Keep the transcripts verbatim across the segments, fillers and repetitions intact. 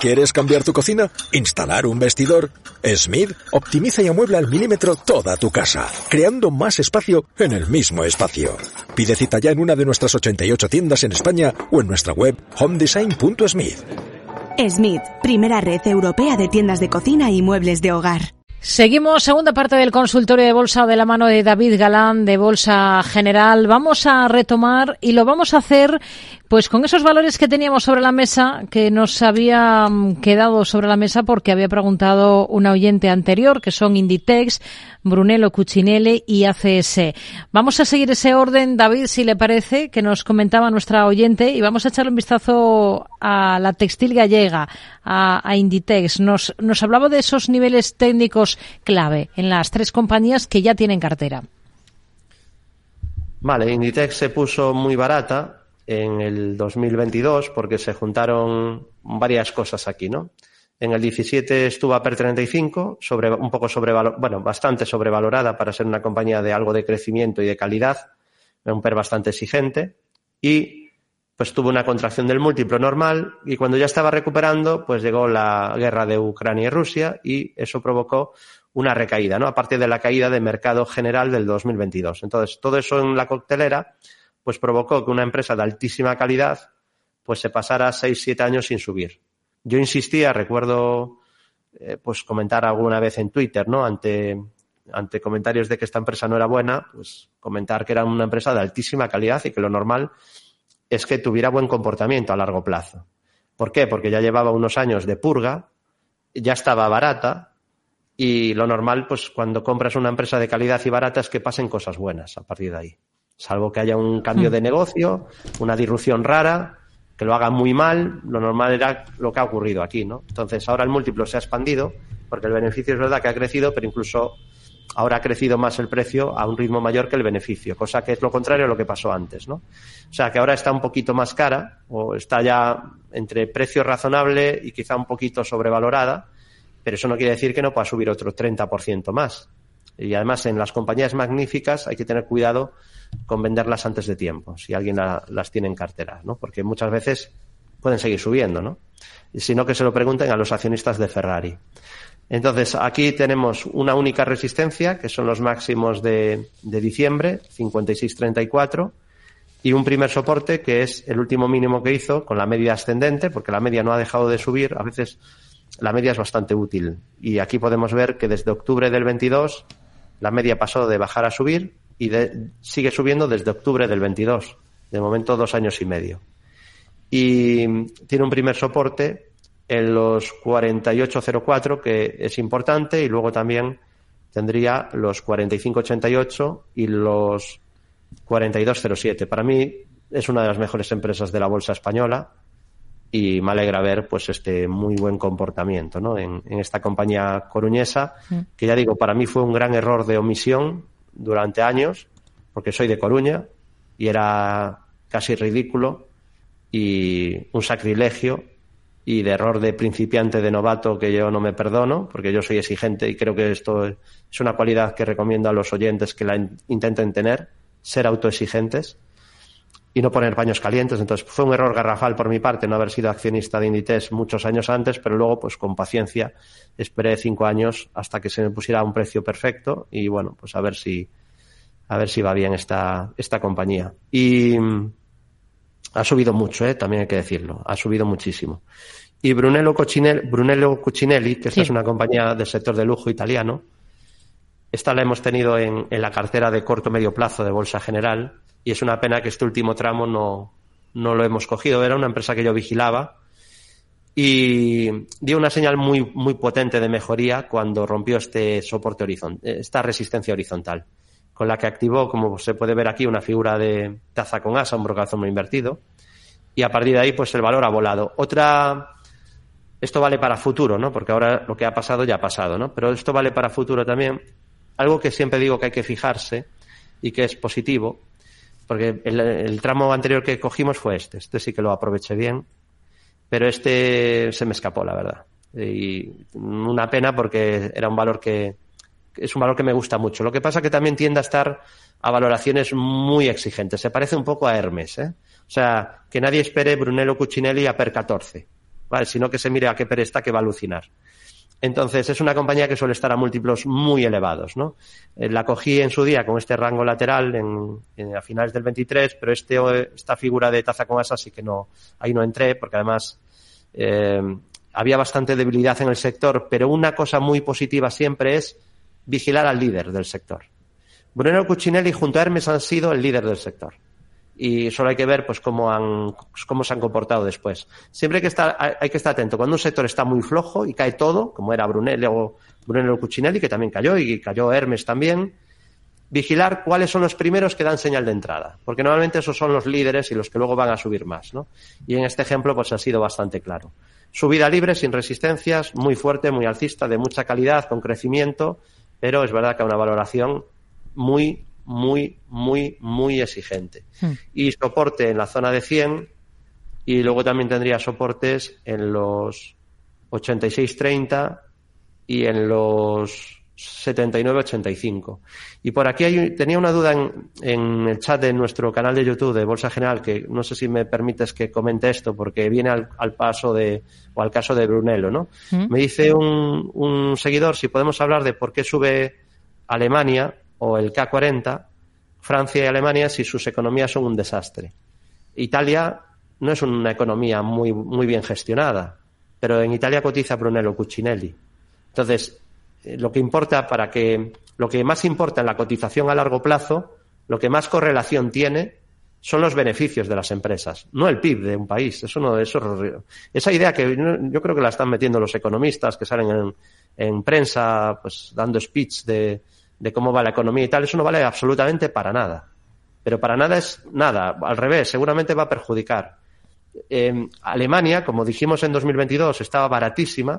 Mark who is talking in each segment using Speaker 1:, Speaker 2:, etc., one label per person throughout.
Speaker 1: ¿Quieres cambiar tu cocina? ¿Instalar un vestidor? Smith optimiza y amuebla al milímetro toda tu casa, creando más espacio en el mismo espacio. Pide cita ya en una de nuestras ochenta y ocho tiendas en España o en nuestra web home design punto smith.
Speaker 2: Smith, primera red europea de tiendas de cocina y muebles de hogar.
Speaker 3: Seguimos, segunda parte del consultorio de bolsa de la mano de David Galán de Bolsa General. Vamos a retomar y lo vamos a hacer pues con esos valores que teníamos sobre la mesa, que nos habían quedado sobre la mesa porque había preguntado una oyente anterior, que son Inditex, Brunello Cucinelli y A C S. Vamos a seguir ese orden, David, si le parece, que nos comentaba nuestra oyente, y vamos a echarle un vistazo a la textil gallega, a, a Inditex. Nos, nos hablaba de esos niveles técnicos clave en las tres compañías que ya tienen cartera.
Speaker 4: Vale, Inditex se puso muy barata en el dos mil veintidós porque se juntaron varias cosas aquí, ¿no? En el diecisiete estuvo a P E R treinta y cinco, sobre, un poco sobrevalorada, bueno, bastante sobrevalorada para ser una compañía de algo de crecimiento y de calidad, un P E R bastante exigente, y pues tuvo una contracción del múltiplo normal, y cuando ya estaba recuperando, pues llegó la guerra de Ucrania y Rusia, y eso provocó una recaída, ¿no? Aparte de la caída de mercado general del dos mil veintidós. Entonces, todo eso en la coctelera, pues provocó que una empresa de altísima calidad, pues se pasara seis, siete años sin subir. Yo insistía, recuerdo, eh, pues comentar alguna vez en Twitter, ¿no? Ante, ante comentarios de que esta empresa no era buena, pues comentar que era una empresa de altísima calidad y que lo normal es que tuviera buen comportamiento a largo plazo. ¿Por qué? Porque ya llevaba unos años de purga, ya estaba barata, y lo normal, pues cuando compras una empresa de calidad y barata, es que pasen cosas buenas a partir de ahí. Salvo que haya un cambio de negocio, una disrupción rara, que lo haga muy mal, lo normal era lo que ha ocurrido aquí, ¿no? Entonces, ahora el múltiplo se ha expandido, porque el beneficio es verdad que ha crecido, pero incluso ahora ha crecido más el precio a un ritmo mayor que el beneficio, cosa que es lo contrario a lo que pasó antes, ¿no? O sea, que ahora está un poquito más cara, o está ya entre precio razonable y quizá un poquito sobrevalorada, pero eso no quiere decir que no pueda subir otro treinta por ciento más. Y además, en las compañías magníficas hay que tener cuidado con venderlas antes de tiempo, si alguien la, las tiene en cartera, ¿no? Porque muchas veces pueden seguir subiendo, ¿no? Y si no, que se lo pregunten a los accionistas de Ferrari. Entonces, aquí tenemos una única resistencia, que son los máximos de, de diciembre, cincuenta y seis treinta y cuatro, y un primer soporte, que es el último mínimo que hizo, con la media ascendente, porque la media no ha dejado de subir. A veces la media es bastante útil. Y aquí podemos ver que desde octubre del veintidós la media pasó de bajar a subir y de, sigue subiendo desde octubre del veintidós. De momento, dos años y medio. Y tiene un primer soporte en los cuarenta y ocho cero cuatro, que es importante, y luego también tendría los cuarenta y cinco ochenta y ocho y los cuarenta y dos cero siete. Para mí es una de las mejores empresas de la bolsa española y me alegra ver pues este muy buen comportamiento, ¿no? en, en esta compañía coruñesa, que ya digo, para mí fue un gran error de omisión durante años, porque soy de Coruña y era casi ridículo y un sacrilegio, y de error de principiante, de novato, que yo no me perdono, porque yo soy exigente y creo que esto es una cualidad que recomiendo a los oyentes que la in- intenten tener, ser autoexigentes y no poner paños calientes. Entonces fue un error garrafal por mi parte no haber sido accionista de Inditex muchos años antes, pero luego pues con paciencia esperé cinco años hasta que se me pusiera a un precio perfecto y bueno, pues a ver si a ver si va bien esta esta compañía. Y ha subido mucho, ¿eh? También hay que decirlo, ha subido muchísimo. Y Brunello Cucinelli, Brunello Cucinelli, que esta sí. es una compañía del sector de lujo italiano, esta la hemos tenido en, en la cartera de corto medio plazo de Bolsa General, y es una pena que este último tramo no, no lo hemos cogido. Era una empresa que yo vigilaba y dio una señal muy, muy potente de mejoría cuando rompió este soporte horizontal, esta resistencia horizontal, con la que activó, como se puede ver aquí, una figura de taza con asa, un brocazomo invertido, y a partir de ahí pues el valor ha volado. Otra, esto vale para futuro, ¿no? Porque ahora lo que ha pasado ya ha pasado, ¿no? Pero esto vale para futuro también. Algo que siempre digo que hay que fijarse y que es positivo, porque el, el tramo anterior que cogimos fue este, este sí que lo aproveché bien, pero este se me escapó, la verdad. Y una pena porque era un valor que es un valor que me gusta mucho. Lo que pasa que también tiende a estar a valoraciones muy exigentes. Se parece un poco a Hermes, ¿eh? O sea, que nadie espere Brunello Cucinelli a P E R catorce, ¿vale? Sino que se mire a qué P E R está, que va a alucinar. Entonces, es una compañía que suele estar a múltiplos muy elevados, ¿no? Eh, la cogí en su día con este rango lateral en, en, a finales del veintitrés, pero este, esta figura de taza con asa sí que no, ahí no entré, porque además eh, había bastante debilidad en el sector, pero una cosa muy positiva siempre es vigilar al líder del sector. Brunello Cucinelli junto a Hermes han sido el líder del sector. Y solo hay que ver pues cómo han cómo se han comportado después. Siempre hay que estar hay que estar atento. Cuando un sector está muy flojo y cae todo, como era Brunello Brunello Cucinelli, que también cayó, y cayó Hermes también, vigilar cuáles son los primeros que dan señal de entrada, porque normalmente esos son los líderes y los que luego van a subir más, ¿no? Y en este ejemplo pues ha sido bastante claro. Subida libre, sin resistencias, muy fuerte, muy alcista, de mucha calidad, con crecimiento, pero es verdad que a una valoración muy muy, muy, muy exigente. Mm. Y soporte en la zona de cien, y luego también tendría soportes en los ochenta y seis treinta y en los setenta y nueve ochenta y cinco. Y por aquí hay, tenía una duda en, en el chat de nuestro canal de YouTube de Bolsa General, que no sé si me permites que comente esto, porque viene al, al paso de, o al caso de Brunello, ¿no? Mm. Me dice un, un seguidor si podemos hablar de por qué sube Alemania o el K cuarenta, Francia y Alemania, si sus economías son un desastre. Italia no es una economía muy, muy bien gestionada, pero en Italia cotiza Brunello Cucinelli. Entonces, lo que importa para que, lo que más importa en la cotización a largo plazo, lo que más correlación tiene, son los beneficios de las empresas, no el P I B de un país. Eso no, eso, esa idea que yo creo que la están metiendo los economistas que salen en, en prensa, pues dando speech de de cómo va la economía y tal, eso no vale absolutamente para nada. Pero para nada es nada, al revés, seguramente va a perjudicar. Eh, Alemania, como dijimos en dos mil veintidós, estaba baratísima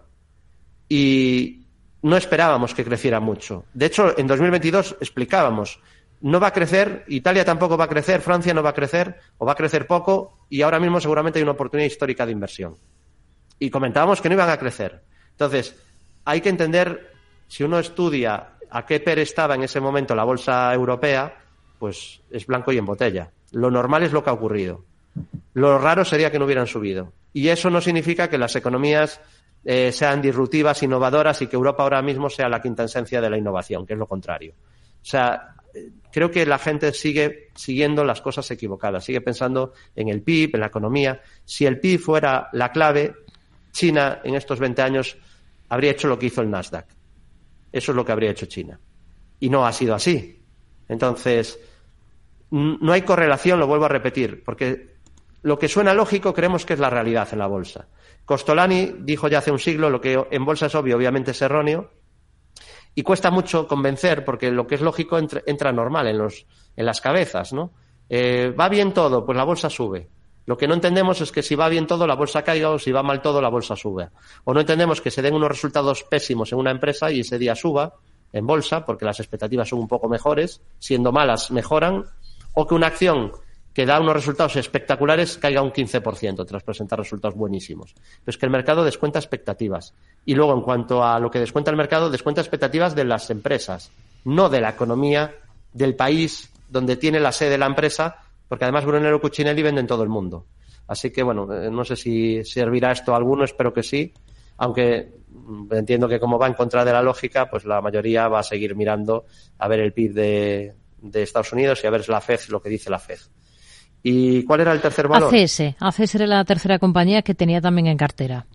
Speaker 4: y no esperábamos que creciera mucho. De hecho, en dos mil veintidós explicábamos, no va a crecer, Italia tampoco va a crecer, Francia no va a crecer, o va a crecer poco, y ahora mismo seguramente hay una oportunidad histórica de inversión. Y comentábamos que no iban a crecer. Entonces, hay que entender, si uno estudia a qué P E R estaba en ese momento la bolsa europea, pues es blanco y en botella. Lo normal es lo que ha ocurrido. Lo raro sería que no hubieran subido. Y eso no significa que las economías eh, sean disruptivas, innovadoras, y que Europa ahora mismo sea la quinta esencia de la innovación, que es lo contrario. O sea, creo que la gente sigue siguiendo las cosas equivocadas, sigue pensando en el P I B, en la economía. Si el P I B fuera la clave, China en estos veinte años habría hecho lo que hizo el Nasdaq. Eso es lo que habría hecho China. Y no ha sido así. Entonces, no hay correlación, lo vuelvo a repetir, porque lo que suena lógico creemos que es la realidad en la bolsa. Costolani dijo ya hace un siglo, lo que en bolsa es obvio, obviamente es erróneo, y cuesta mucho convencer, porque lo que es lógico entra, entra normal en, los, en las cabezas, ¿no? Eh, ¿Va bien todo? Pues la bolsa sube. Lo que no entendemos es que si va bien todo, la bolsa caiga, o si va mal todo, la bolsa sube. O no entendemos que se den unos resultados pésimos en una empresa y ese día suba en bolsa, porque las expectativas son un poco mejores, siendo malas mejoran, o que una acción que da unos resultados espectaculares caiga un quince por ciento tras presentar resultados buenísimos. Pero es que el mercado descuenta expectativas. Y luego, en cuanto a lo que descuenta el mercado, descuenta expectativas de las empresas, no de la economía del país donde tiene la sede la empresa, porque además Brunello Cucinelli vende en todo el mundo. Así que, bueno, no sé si servirá esto a alguno, espero que sí, aunque entiendo que como va en contra de la lógica, pues la mayoría va a seguir mirando a ver el P I B de, de Estados Unidos y a ver la F E D, lo que dice la F E D. ¿Y cuál era el tercer valor?
Speaker 3: A C S. A C S era la tercera compañía que tenía también en cartera.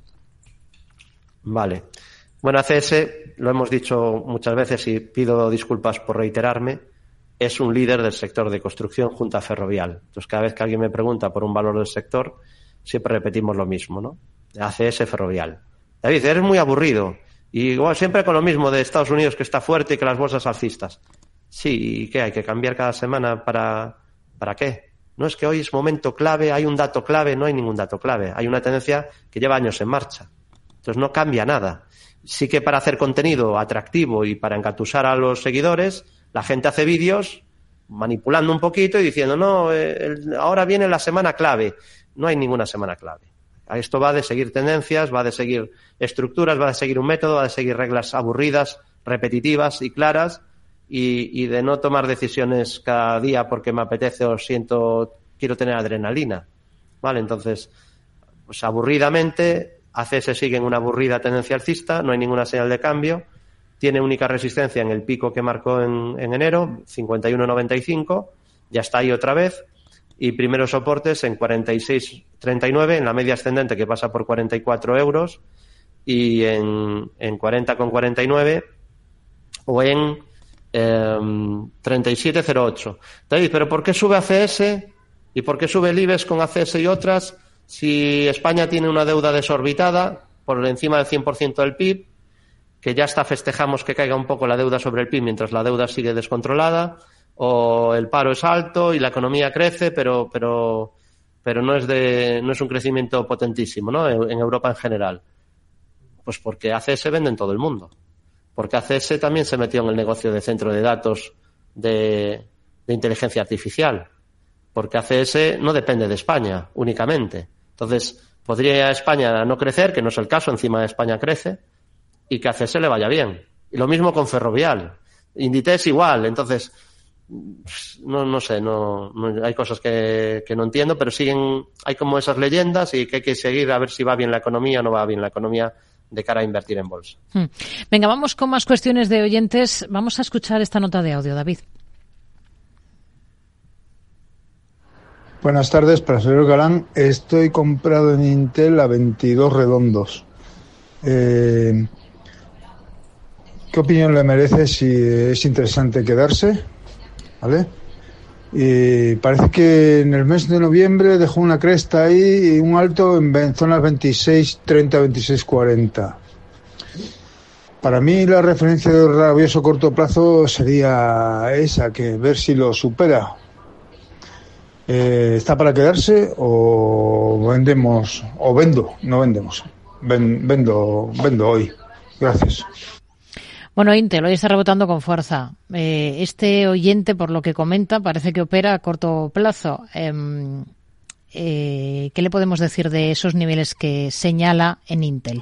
Speaker 4: Vale. Bueno, A C S, lo hemos dicho muchas veces y pido disculpas por reiterarme, es un líder del sector de construcción junto a Ferrovial. Entonces, cada vez que alguien me pregunta por un valor del sector, siempre repetimos lo mismo, ¿no? A C S, Ferrovial. David, eres muy aburrido. Y igual siempre con lo mismo de Estados Unidos, que está fuerte, y que las bolsas alcistas. Sí, ¿y qué? ¿Hay que cambiar cada semana para, para qué? No es que hoy es momento clave, hay un dato clave, no hay ningún dato clave. Hay una tendencia que lleva años en marcha. Entonces no cambia nada. Sí que para hacer contenido atractivo y para engatusar a los seguidores, la gente hace vídeos manipulando un poquito y diciendo, no, eh, ahora viene la semana clave. No hay ninguna semana clave. Esto va de seguir tendencias, va de seguir estructuras, va de seguir un método, va de seguir reglas aburridas, repetitivas y claras, y, y de no tomar decisiones cada día porque me apetece o siento, quiero tener adrenalina. ¿Vale? Entonces, pues aburridamente A C S sigue en una aburrida tendencia alcista, no hay ninguna señal de cambio, tiene única resistencia en el pico que marcó en, en enero, cincuenta y uno noventa y cinco, ya está ahí otra vez, y primeros soportes en cuarenta y seis treinta y nueve, en la media ascendente que pasa por cuarenta y cuatro euros, y en, en cuarenta con cuarenta y nueve, o en eh, treinta y siete cero ocho. David, ¿pero por qué sube A C S y por qué sube el IBEX con A C S y otras si España tiene una deuda desorbitada por encima del cien por ciento del P I B, que ya hasta festejamos que caiga un poco la deuda sobre el P I B mientras la deuda sigue descontrolada, o el paro es alto y la economía crece, pero pero pero no es de no es un crecimiento potentísimo, ¿no? En Europa en general? Pues porque A C S vende en todo el mundo. Porque A C S también se metió en el negocio de centro de datos de, de inteligencia artificial. Porque A C S no depende de España únicamente. Entonces, podría España no crecer, que no es el caso, encima de España crece, y que a C S le vaya bien. Y lo mismo con Ferrovial. Inditex igual. Entonces, no no sé, no, no hay cosas que, que no entiendo, pero siguen, hay como esas leyendas y que hay que seguir a ver si va bien la economía o no va bien la economía de cara a invertir en bolsa.
Speaker 3: Hmm. Venga, vamos con más cuestiones de oyentes. Vamos a escuchar esta nota de audio, David.
Speaker 5: Buenas tardes, para el señor Galán. Estoy comprado en Intel a veintidós redondos. Eh, ¿Qué opinión le merece si es interesante quedarse? ¿Vale? Y parece que en el mes de noviembre dejó una cresta ahí y un alto en zonas veintiséis treinta, veintiséis cuarenta. Para mí la referencia de rabioso corto plazo sería esa, que ver si lo supera. Eh, ¿Está para quedarse o vendemos, o vendo? No vendemos. Ven, vendo, vendo hoy. Gracias.
Speaker 3: Bueno, Intel hoy está rebotando con fuerza. Eh, este oyente, por lo que comenta, parece que opera a corto plazo. Eh, eh, ¿Qué le podemos decir de esos niveles que señala en Intel?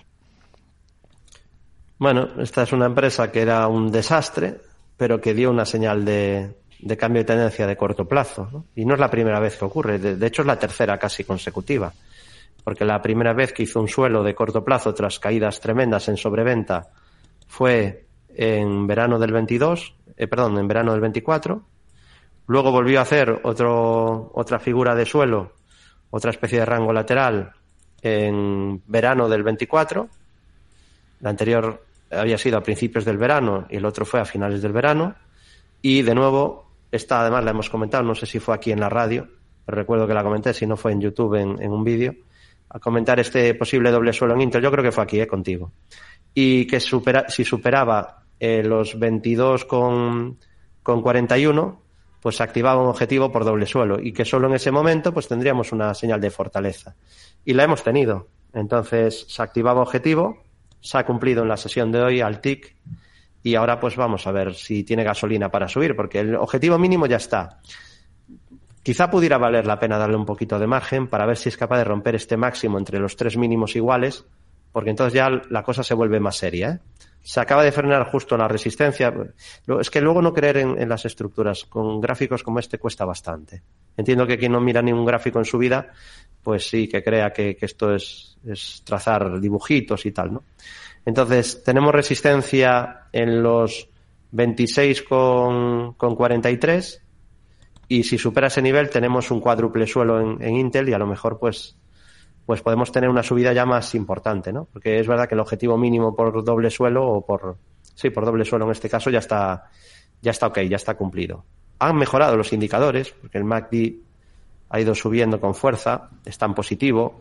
Speaker 4: Bueno, esta es una empresa que era un desastre, pero que dio una señal de, de cambio de tendencia de corto plazo, ¿no? Y no es la primera vez que ocurre, de, de hecho es la tercera casi consecutiva, porque la primera vez que hizo un suelo de corto plazo tras caídas tremendas en sobreventa fue en verano del veintidós, eh, perdón, en verano del veinticuatro. Luego volvió a hacer otro, otra figura de suelo, otra especie de rango lateral en verano del veinticuatro. La anterior había sido a principios del verano y el otro fue a finales del verano. Y de nuevo, esta además la hemos comentado, no sé si fue aquí en la radio, pero recuerdo que la comenté, si no fue en YouTube, en, en un vídeo, a comentar este posible doble suelo en Intel. Yo creo que fue aquí, eh, contigo. Y que supera, si superaba eh, los veintidós con cuarenta y uno, pues se activaba un objetivo por doble suelo y que solo en ese momento pues tendríamos una señal de fortaleza. Y la hemos tenido. Entonces se activaba objetivo, se ha cumplido en la sesión de hoy al tick y ahora pues vamos a ver si tiene gasolina para subir, porque el objetivo mínimo ya está. Quizá pudiera valer la pena darle un poquito de margen para ver si es capaz de romper este máximo entre los tres mínimos iguales, porque entonces ya la cosa se vuelve más seria, ¿eh? Se acaba de frenar justo en la resistencia. Es que luego no creer en, en las estructuras con gráficos como este cuesta bastante. Entiendo que quien no mira ningún gráfico en su vida, pues sí, que crea que, que esto es, es trazar dibujitos y tal, ¿no? Entonces, tenemos resistencia en los veintiséis con cuarenta y tres y si supera ese nivel tenemos un cuádruple suelo en, en Intel y a lo mejor pues pues podemos tener una subida ya más importante, ¿no? Porque es verdad que el objetivo mínimo por doble suelo o por sí, por doble suelo en este caso ya está ya está ok, ya está cumplido. Han mejorado los indicadores, porque el M A C D ha ido subiendo con fuerza, está en positivo.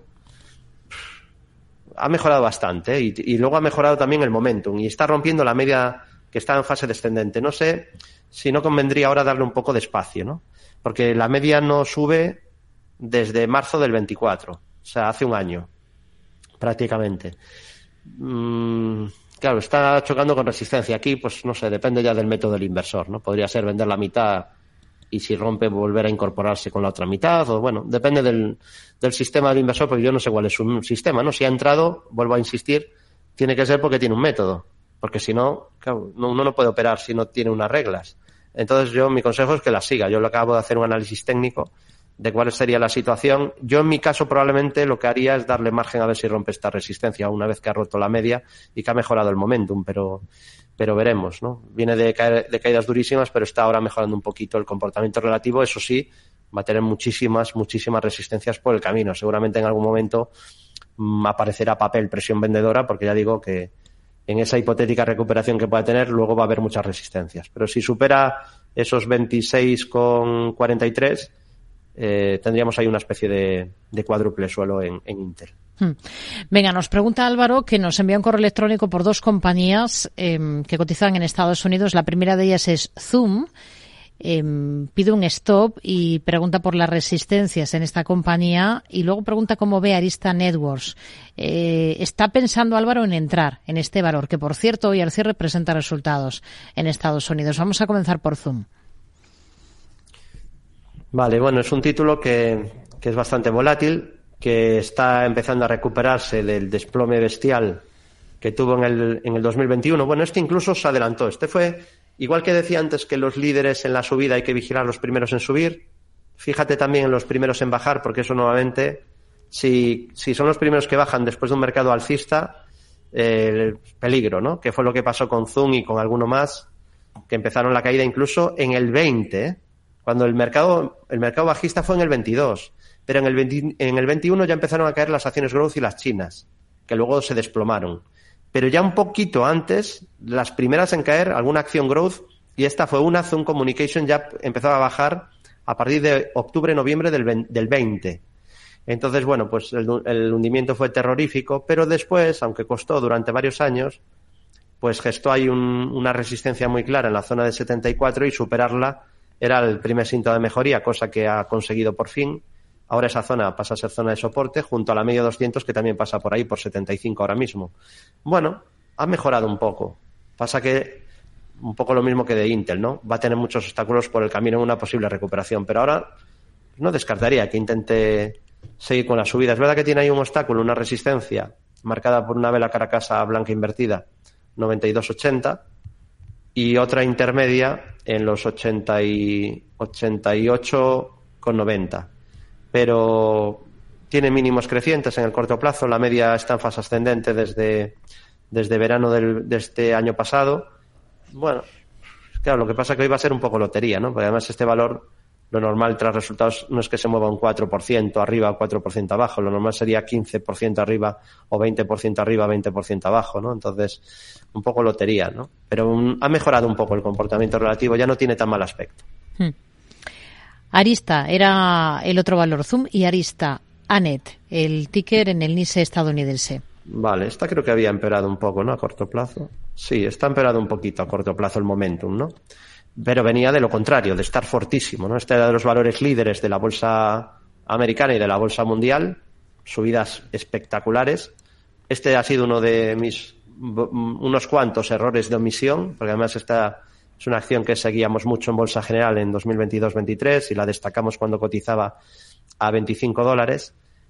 Speaker 4: Ha mejorado bastante, ¿eh? y, y luego ha mejorado también el momentum y está rompiendo la media que está en fase descendente. No sé si no convendría ahora darle un poco de espacio, ¿no? Porque la media no sube desde marzo del veinticuatro, o sea, hace un año, prácticamente. Mm, claro, está chocando con resistencia. Aquí, pues no sé, depende ya del método del inversor, ¿no? Podría ser vender la mitad y si rompe volver a incorporarse con la otra mitad, o bueno, depende del, del sistema del inversor, porque yo no sé cuál es su sistema, ¿no? Si ha entrado, vuelvo a insistir, tiene que ser porque tiene un método, porque si no, claro, no, uno no puede operar si no tiene unas reglas. Entonces yo, mi consejo es que las siga. Yo lo acabo de hacer un análisis técnico de cuál sería la situación. Yo en mi caso probablemente lo que haría es darle margen a ver si rompe esta resistencia una vez que ha roto la media y que ha mejorado el momentum, pero pero veremos, ¿no? Viene de, caer, de caídas durísimas, pero está ahora mejorando un poquito el comportamiento relativo. Eso sí, va a tener muchísimas, muchísimas resistencias por el camino. Seguramente en algún momento mmm, aparecerá papel presión vendedora, porque ya digo que en esa hipotética recuperación que pueda tener, luego va a haber muchas resistencias. Pero si supera esos veintiséis con cuarenta y tres, eh, tendríamos ahí una especie de, de cuádruple suelo en, en Intel.
Speaker 3: Venga, nos pregunta Álvaro, que nos envía un correo electrónico por dos compañías eh, que cotizan en Estados Unidos. La primera de ellas es Zoom. Eh, pide un stop y pregunta por las resistencias en esta compañía, y luego pregunta cómo ve Arista Networks. Eh, está pensando Álvaro en entrar en este valor, que por cierto hoy al cierre presenta resultados en Estados Unidos. Vamos a comenzar por Zoom.
Speaker 4: Vale, bueno, es un título que, que es bastante volátil, que está empezando a recuperarse del desplome bestial que tuvo en el, en el dos mil veintiuno. Bueno, este incluso se adelantó. Este fue, igual que decía antes que los líderes en la subida hay que vigilar los primeros en subir, fíjate también en los primeros en bajar, porque eso nuevamente, si, si son los primeros que bajan después de un mercado alcista, eh, el peligro, ¿no? Que fue lo que pasó con Zoom y con alguno más, que empezaron la caída incluso en el veinte, ¿eh? Cuando el mercado, el mercado bajista fue en el veintidós. Pero en el, veinte, en el veintiuno ya empezaron a caer las acciones growth y las chinas, que luego se desplomaron. Pero ya un poquito antes, las primeras en caer, alguna acción growth, y esta fue una, Zoom Communication, ya empezaba a bajar a partir de octubre, noviembre del, del veinte. Entonces, bueno, pues el, el hundimiento fue terrorífico, pero después, aunque costó durante varios años, pues gestó ahí un, una resistencia muy clara en la zona de setenta y cuatro, y superarla era el primer síntoma de mejoría, cosa que ha conseguido por fin. Ahora esa zona pasa a ser zona de soporte junto a la media doscientos, que también pasa por ahí por setenta y cinco ahora mismo. Bueno, ha mejorado un poco. Pasa que un poco lo mismo que de Intel, ¿no? Va a tener muchos obstáculos por el camino en una posible recuperación, pero ahora no descartaría que intente seguir con la subida. Es verdad que tiene ahí un obstáculo, una resistencia marcada por una vela caracasa blanca invertida, noventa y dos ochenta, y otra intermedia en los ochenta y ocho con noventa. Pero tiene mínimos crecientes en el corto plazo. La media está en fase ascendente desde, desde verano del, de este año pasado. Bueno, claro, lo que pasa es que hoy va a ser un poco lotería, ¿no? Porque además este valor, lo normal tras resultados no es que se mueva un cuatro por ciento arriba o cuatro por ciento abajo. Lo normal sería quince por ciento arriba o veinte por ciento arriba, veinte por ciento abajo, ¿no? Entonces, un poco lotería, ¿no? Pero un, ha mejorado un poco el comportamiento relativo, ya no tiene tan mal aspecto.
Speaker 3: Hmm. Arista era el otro valor, Zoom, y Arista A N E T, el ticker en el N I C E estadounidense.
Speaker 4: Vale, esta creo que había empeorado un poco, ¿no? A corto plazo. Sí, está empeorado un poquito a corto plazo el momentum, ¿no? Pero venía de lo contrario, de estar fortísimo, ¿no? Este era de los valores líderes de la bolsa americana y de la bolsa mundial, subidas espectaculares. Este ha sido uno de mis, unos cuantos errores de omisión, porque además esta es una acción que seguíamos mucho en Bolsa General en dos mil veintidós veintitrés y la destacamos cuando cotizaba a veinticinco dólares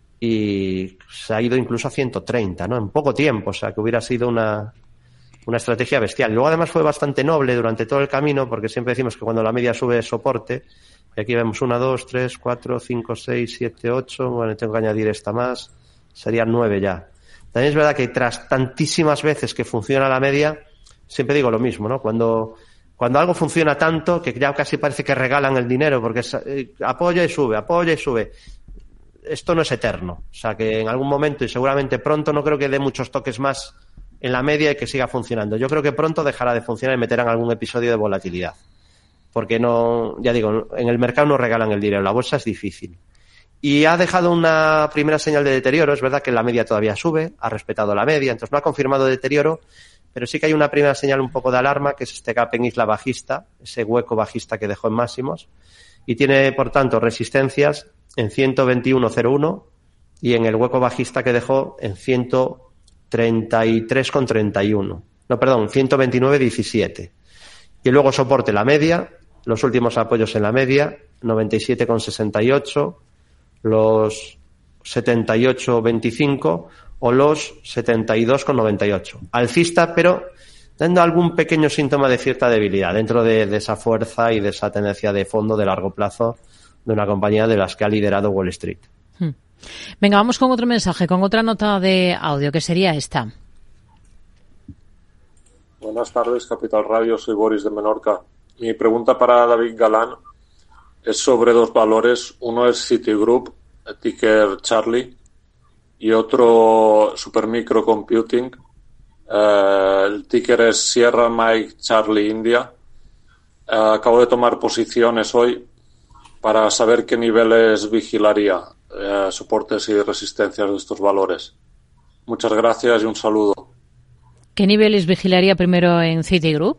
Speaker 4: y se ha ido incluso a ciento treinta, ¿no? En poco tiempo, o sea, que hubiera sido una, una estrategia bestial. Luego además fue bastante noble durante todo el camino, porque siempre decimos que cuando la media sube es soporte, y aquí vemos una, dos, tres, cuatro, cinco, seis, siete, ocho, bueno, tengo que añadir esta más, serían nueve ya. También es verdad que tras tantísimas veces que funciona la media, siempre digo lo mismo, ¿no? Cuando Cuando algo funciona tanto que ya casi parece que regalan el dinero, porque es, eh, apoya y sube, apoya y sube. Esto no es eterno. O sea, que en algún momento, y seguramente pronto, no creo que dé muchos toques más en la media y que siga funcionando. Yo creo que pronto dejará de funcionar y meterán algún episodio de volatilidad. Porque no, ya digo, en el mercado no regalan el dinero, la bolsa es difícil. Y ha dejado una primera señal de deterioro. Es verdad que la media todavía sube, ha respetado la media, entonces no ha confirmado deterioro, pero sí que hay una primera señal un poco de alarma, que es este gap en isla bajista, ese hueco bajista que dejó en máximos, y tiene, por tanto, resistencias en ciento veintiuno coma cero uno y en el hueco bajista que dejó en ciento treinta y tres coma treinta y uno. No, perdón, ciento veintinueve coma diecisiete. Y luego soporte la media, los últimos apoyos en la media, noventa y siete coma sesenta y ocho, los setenta y ocho coma veinticinco o los setenta y dos coma noventa y ocho. Alcista, pero dando algún pequeño síntoma de cierta debilidad dentro de, de esa fuerza y de esa tendencia de fondo de largo plazo de una compañía de las que ha liderado Wall Street.
Speaker 3: Hmm. Venga, vamos con otro mensaje, con otra nota de audio, que sería esta.
Speaker 6: Buenas tardes, Capital Radio, soy Boris de Menorca. Mi pregunta para David Galán es sobre dos valores. Uno es Citigroup, ticker Charlie, y otro Supermicro Computing. Eh, el ticker es Sierra Mike Charlie India. Eh, acabo de tomar posiciones hoy para saber qué niveles vigilaría, eh, soportes y resistencias de estos valores. Muchas gracias y un saludo.
Speaker 3: ¿Qué niveles vigilaría primero en Citigroup?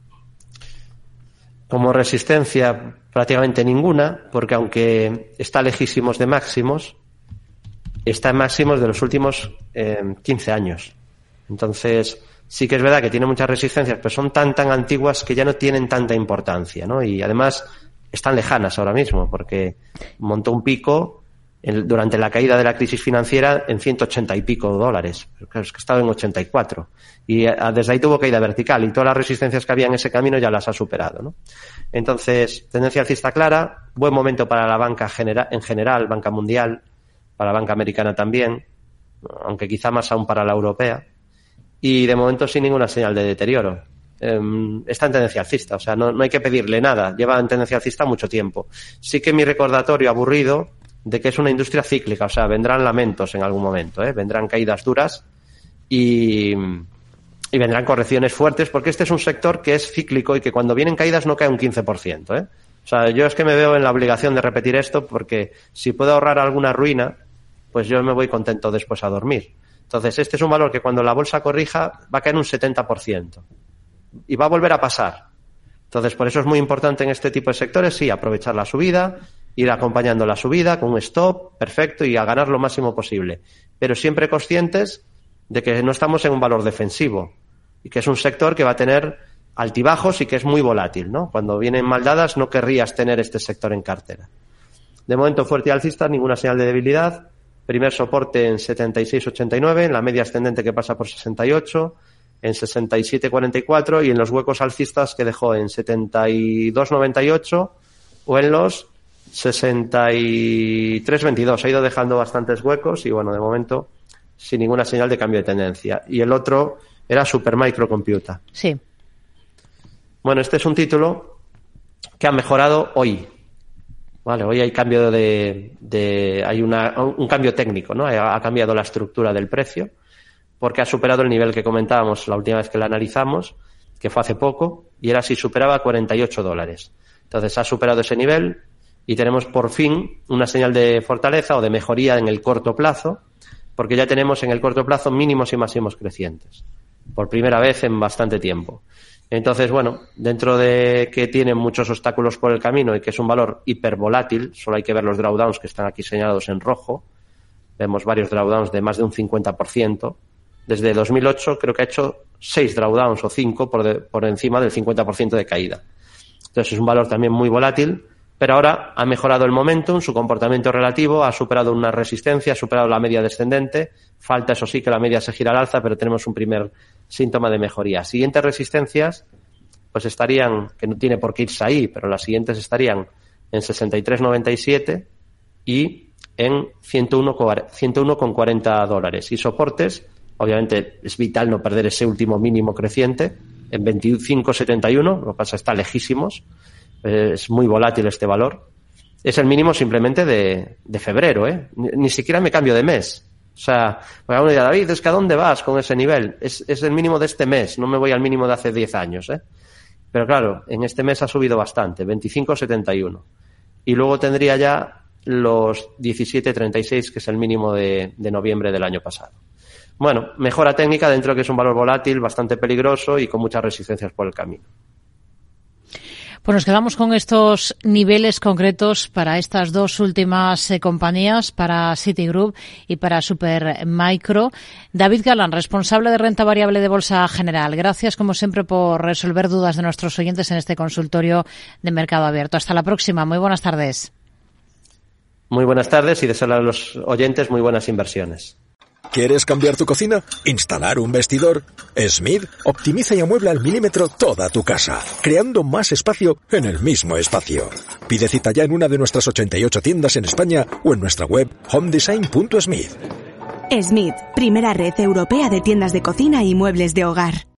Speaker 4: Como resistencia, prácticamente ninguna, porque aunque está lejísimos de máximos, está en máximos de los últimos eh, quince años. Entonces, sí que es verdad que tiene muchas resistencias, pero son tan, tan antiguas que ya no tienen tanta importancia, ¿no? Y además están lejanas ahora mismo, porque montó un pico el, durante la caída de la crisis financiera en ciento ochenta y pico dólares. Claro, es que estaba en ochenta y cuatro. Y a, desde ahí tuvo caída vertical y todas las resistencias que había en ese camino ya las ha superado, ¿no? Entonces, tendencia alcista clara, buen momento para la banca genera, en general, banca mundial, para la banca americana también, aunque quizá más aún para la europea. Y de momento sin ninguna señal de deterioro. Eh, está en tendencia alcista, o sea, no, no hay que pedirle nada, lleva en tendencia alcista mucho tiempo. Sí que mi recordatorio aburrido de que es una industria cíclica, o sea, vendrán lamentos en algún momento, ¿eh? Vendrán caídas duras y, y vendrán correcciones fuertes, porque este es un sector que es cíclico y que cuando vienen caídas no cae un quince por ciento, ¿eh? O sea, yo es que me veo en la obligación de repetir esto, porque si puedo ahorrar alguna ruina, pues yo me voy contento después a dormir. Entonces, este es un valor que cuando la bolsa corrija va a caer un setenta por ciento. Y va a volver a pasar. Entonces, por eso es muy importante en este tipo de sectores, sí, aprovechar la subida, ir acompañando la subida con un stop, perfecto, y a ganar lo máximo posible. Pero siempre conscientes de que no estamos en un valor defensivo y que es un sector que va a tener altibajos y que es muy volátil, ¿no? Cuando vienen mal dadas no querrías tener este sector en cartera. De momento fuerte y alcista, ninguna señal de debilidad. Primer soporte en setenta y seis ochenta y nueve, en la media ascendente que pasa por sesenta y ocho, en sesenta y siete cuarenta y cuatro y en los huecos alcistas que dejó en setenta y dos noventa y ocho o en los sesenta y tres veintidós. Ha ido dejando bastantes huecos y, bueno, de momento sin ninguna señal de cambio de tendencia. Y el otro era Supermicro Computing.
Speaker 3: Sí.
Speaker 4: Bueno, este es un título que ha mejorado hoy. Vale, hoy hay cambio de, de hay una, un cambio técnico, ¿no? Ha, ha cambiado la estructura del precio porque ha superado el nivel que comentábamos la última vez que la analizamos, que fue hace poco, y era si superaba cuarenta y ocho dólares. Entonces ha superado ese nivel y tenemos por fin una señal de fortaleza o de mejoría en el corto plazo, porque ya tenemos en el corto plazo mínimos y máximos crecientes, por primera vez en bastante tiempo. Entonces, bueno, dentro de que tiene muchos obstáculos por el camino y que es un valor hipervolátil, solo hay que ver los drawdowns que están aquí señalados en rojo. Vemos varios drawdowns de más de un cincuenta por ciento. Desde dos mil ocho creo que ha hecho seis drawdowns o cinco por, de, por encima del cincuenta por ciento de caída. Entonces es un valor también muy volátil, pero ahora ha mejorado el momentum, su comportamiento relativo, ha superado una resistencia, ha superado la media descendente. Falta, eso sí, que la media se gira al alza, pero tenemos un primer síntoma de mejoría. Siguientes resistencias, pues estarían, que no tiene por qué irse ahí, pero las siguientes estarían en sesenta y tres noventa y siete y en ciento uno con cuarenta dólares. Y soportes, obviamente es vital no perder ese último mínimo creciente, en veinticinco setenta y uno, lo que pasa está lejísimos, es muy volátil este valor. Es el mínimo simplemente de, de febrero, ¿eh? Ni, ni siquiera me cambio de mes. O sea, uno dirá, David, es que ¿a dónde vas con ese nivel? Es, es el mínimo de este mes, no me voy al mínimo de hace diez años, ¿eh? Pero claro, en este mes ha subido bastante, veinticinco setenta y uno. Y luego tendría ya los diecisiete treinta y seis, que es el mínimo de, de noviembre del año pasado. Bueno, mejora técnica dentro de que es un valor volátil, bastante peligroso y con muchas resistencias por el camino.
Speaker 3: Pues nos quedamos con estos niveles concretos para estas dos últimas eh, compañías, para Citigroup y para Supermicro. David Galán, responsable de renta variable de Bolsa General. Gracias, como siempre, por resolver dudas de nuestros oyentes en este consultorio de Mercado Abierto. Hasta la próxima. Muy buenas tardes.
Speaker 4: Muy buenas tardes y desear a los oyentes muy buenas inversiones.
Speaker 1: ¿Quieres cambiar tu cocina? ¿Instalar un vestidor? Smith optimiza y amuebla al milímetro toda tu casa, creando más espacio en el mismo espacio. Pide cita ya en una de nuestras ochenta y ocho tiendas en España o en nuestra web home design punto smith.
Speaker 2: Smith, primera red europea de tiendas de cocina y muebles de hogar.